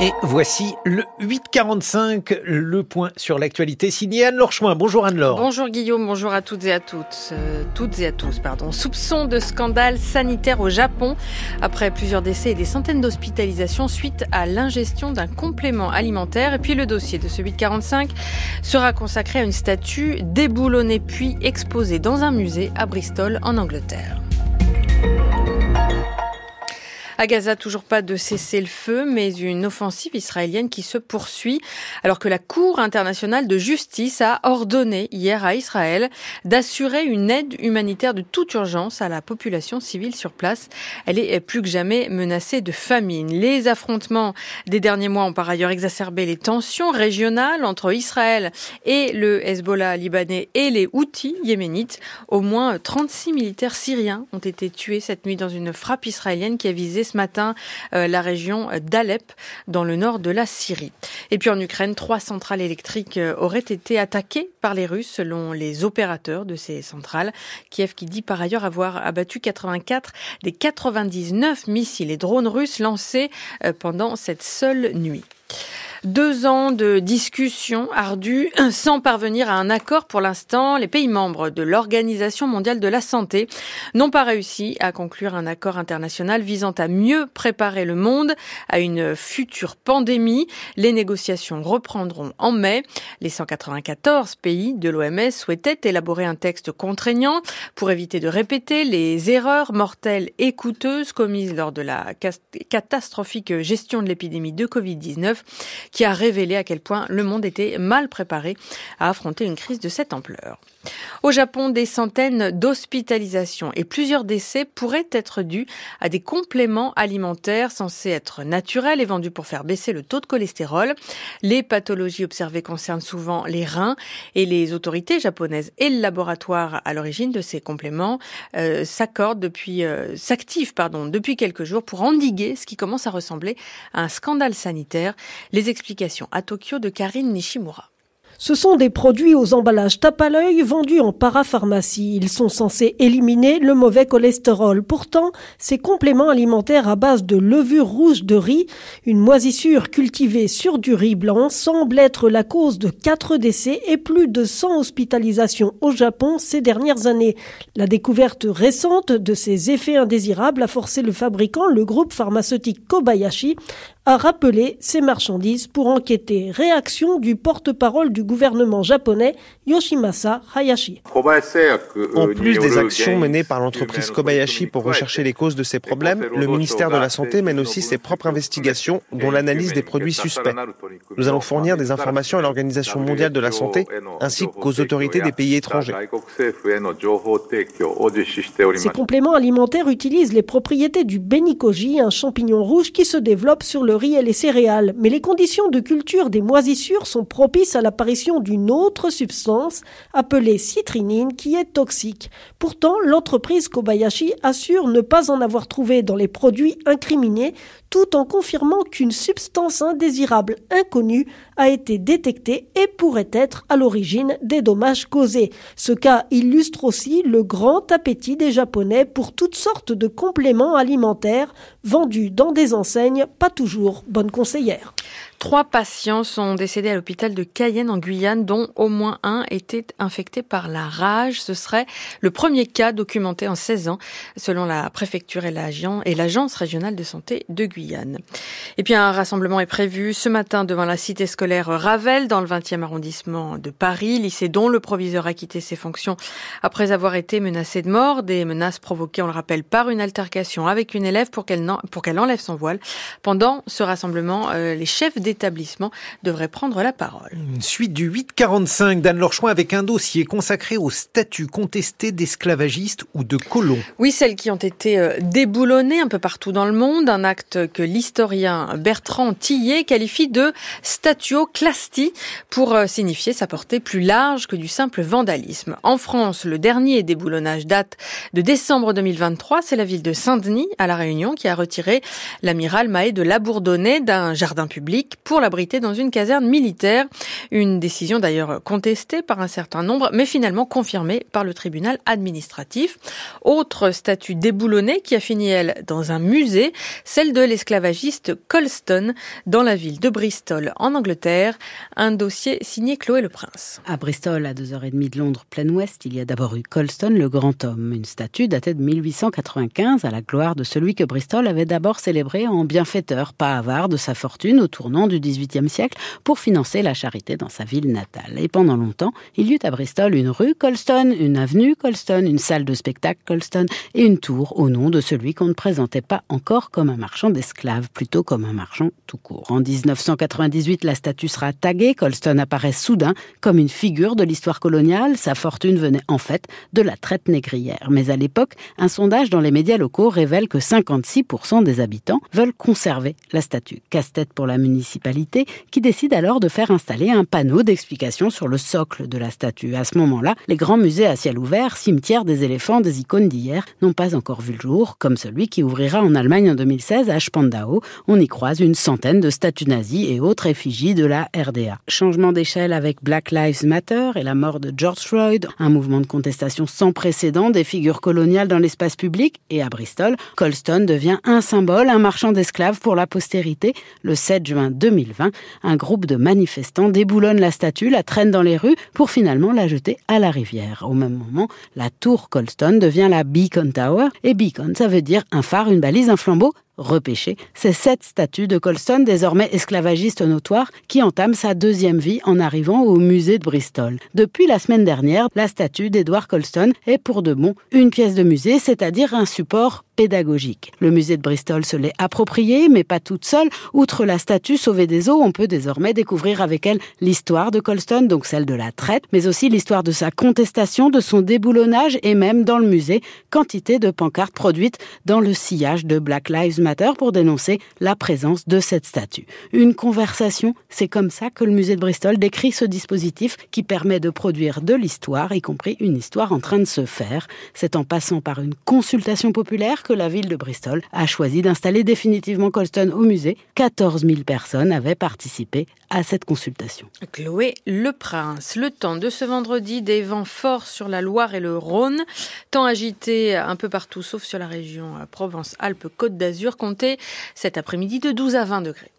Et voici le 8h45, le point sur l'actualité signé Anne-Laure Chouin. Bonjour Anne-Laure. Bonjour Guillaume, bonjour à toutes et à tous. Soupçon de scandale sanitaire au Japon après plusieurs décès et des centaines d'hospitalisations suite à l'ingestion d'un complément alimentaire. Et puis le dossier de ce 8h45 sera consacré à une statue déboulonnée puis exposée dans un musée à Bristol en Angleterre. À Gaza, toujours pas de cessez-le-feu, mais une offensive israélienne qui se poursuit, alors que la Cour internationale de justice a ordonné hier à Israël d'assurer une aide humanitaire de toute urgence à la population civile sur place. Elle est plus que jamais menacée de famine. Les affrontements des derniers mois ont par ailleurs exacerbé les tensions régionales entre Israël et le Hezbollah libanais et les Houthis yéménites. Au moins 36 militaires syriens ont été tués cette nuit dans une frappe israélienne qui a visé ce matin la région d'Alep dans le nord de la Syrie. Et puis en Ukraine, 3 centrales électriques auraient été attaquées par les Russes selon les opérateurs de ces centrales. Kiev qui dit par ailleurs avoir abattu 84 des 99 missiles et drones russes lancés pendant cette seule nuit. 2 ans de discussions ardues sans parvenir à un accord pour l'instant. Les pays membres de l'Organisation mondiale de la santé n'ont pas réussi à conclure un accord international visant à mieux préparer le monde à une future pandémie. Les négociations reprendront en mai. Les 194 pays de l'OMS souhaitaient élaborer un texte contraignant pour éviter de répéter les erreurs mortelles et coûteuses commises lors de la catastrophique gestion de l'épidémie de Covid-19 qui a révélé à quel point le monde était mal préparé à affronter une crise de cette ampleur. Au Japon, des centaines d'hospitalisations et plusieurs décès pourraient être dus à des compléments alimentaires censés être naturels et vendus pour faire baisser le taux de cholestérol. Les pathologies observées concernent souvent les reins et les autorités japonaises et le laboratoire à l'origine de ces compléments s'activent depuis quelques jours pour endiguer ce qui commence à ressembler à un scandale sanitaire. Les explications à Tokyo de Karine Nishimura. Ce sont des produits aux emballages tape à l'œil vendus en parapharmacie. Ils sont censés éliminer le mauvais cholestérol. Pourtant, ces compléments alimentaires à base de levure rouge de riz, une moisissure cultivée sur du riz blanc, semblent être la cause de 4 décès et plus de 100 hospitalisations au Japon ces dernières années. La découverte récente de ces effets indésirables a forcé le fabricant, le groupe pharmaceutique Kobayashi, à rappeler ces marchandises pour enquêter. Réaction du porte-parole du gouvernement japonais, Yoshimasa Hayashi. En plus des actions menées par l'entreprise Kobayashi pour rechercher les causes de ces problèmes, le ministère de la Santé mène aussi ses propres investigations, dont l'analyse des produits suspects. Nous allons fournir des informations à l'Organisation mondiale de la santé, ainsi qu'aux autorités des pays étrangers. Ces compléments alimentaires utilisent les propriétés du benikoji, un champignon rouge qui se développe sur le riz et les céréales. Mais les conditions de culture des moisissures sont propices à l'apparition d'une autre substance appelée citrinine qui est toxique. Pourtant, l'entreprise Kobayashi assure ne pas en avoir trouvé dans les produits incriminés, tout en confirmant qu'une substance indésirable inconnue a été détectée et pourrait être à l'origine des dommages causés. Ce cas illustre aussi le grand appétit des Japonais pour toutes sortes de compléments alimentaires vendus dans des enseignes pas toujours bonnes conseillères. 3 patients sont décédés à l'hôpital de Cayenne en Guyane, dont au moins un était infecté par la rage. Ce serait le premier cas documenté en 16 ans, selon la préfecture et l'agence régionale de santé de Guyane. Et puis un rassemblement est prévu ce matin devant la cité scolaire Ravel, dans le 20e arrondissement de Paris, lycée dont le proviseur a quitté ses fonctions après avoir été menacé de mort. Des menaces provoquées, on le rappelle, par une altercation avec une élève pour qu'elle enlève son voile. Pendant ce rassemblement, les chefs d'établissement devraient prendre la parole. Une suite du 8h45 d'Anne-Laure Chouin avec un dossier consacré aux statues contestées d'esclavagistes ou de colons. Oui, celles qui ont été déboulonnées un peu partout dans le monde, un acte que l'historien Bertrand Tillet qualifie de statuoclastie pour signifier sa portée plus large que du simple vandalisme. En France, le dernier déboulonnage date de décembre 2023. C'est la ville de Saint-Denis, à La Réunion, qui a retiré l'amiral Mahé de Labourdonnais d'un jardin public. pour l'abriter dans une caserne militaire. Une décision d'ailleurs contestée par un certain nombre, mais finalement confirmée par le tribunal administratif. Autre statue déboulonnée qui a fini, elle, dans un musée, celle de l'esclavagiste Colston dans la ville de Bristol, en Angleterre. Un dossier signé Chloé Le Prince. À Bristol, à 2h30 de Londres, plein ouest, il y a d'abord eu Colston, le grand homme. Une statue datée de 1895 à la gloire de celui que Bristol avait d'abord célébré en bienfaiteur, pas avare de sa fortune au tournant du XVIIIe siècle pour financer la charité dans sa ville natale. Et pendant longtemps, il y eut à Bristol une rue Colston, une avenue Colston, une salle de spectacle Colston et une tour au nom de celui qu'on ne présentait pas encore comme un marchand d'esclaves, plutôt comme un marchand tout court. En 1998, la statue sera taguée. Colston apparaît soudain comme une figure de l'histoire coloniale. Sa fortune venait en fait de la traite négrière. Mais à l'époque, un sondage dans les médias locaux révèle que 56% des habitants veulent conserver la statue. Casse-tête pour la municipalité qui décide alors de faire installer un panneau d'explication sur le socle de la statue. À ce moment-là, les grands musées à ciel ouvert, cimetières des éléphants, des icônes d'hier, n'ont pas encore vu le jour, comme celui qui ouvrira en Allemagne en 2016 à Spandau. On y croise une centaine de statues nazies et autres effigies de la RDA. Changement d'échelle avec Black Lives Matter et la mort de George Floyd, un mouvement de contestation sans précédent des figures coloniales dans l'espace public. Et à Bristol, Colston devient un symbole, un marchand d'esclaves pour la postérité. Le 7 juin 2020, un groupe de manifestants déboulonne la statue, la traîne dans les rues pour finalement la jeter à la rivière. Au même moment, la tour Colston devient la Beacon Tower. Et Beacon, ça veut dire un phare, une balise, un flambeau. Repêché, c'est cette statue de Colston, désormais esclavagiste notoire, qui entame sa deuxième vie en arrivant au musée de Bristol. Depuis la semaine dernière, la statue d'Edward Colston est pour de bon une pièce de musée, c'est-à-dire un support pédagogique. Le musée de Bristol se l'est approprié, mais pas toute seule. Outre la statue sauvée des eaux, on peut désormais découvrir avec elle l'histoire de Colston, donc celle de la traite, mais aussi l'histoire de sa contestation, de son déboulonnage et même dans le musée, quantité de pancartes produites dans le sillage de Black Lives Matter pour dénoncer la présence de cette statue. Une conversation, c'est comme ça que le musée de Bristol décrit ce dispositif qui permet de produire de l'histoire, y compris une histoire en train de se faire. C'est en passant par une consultation populaire que la ville de Bristol a choisi d'installer définitivement Colston au musée. 14 000 personnes avaient participé à cette consultation. Chloé Le Prince. Le temps de ce vendredi, des vents forts sur la Loire et le Rhône. Temps agité un peu partout, sauf sur la région Provence-Alpes-Côte d'Azur. Comptez cet après-midi de 12 à 20 degrés.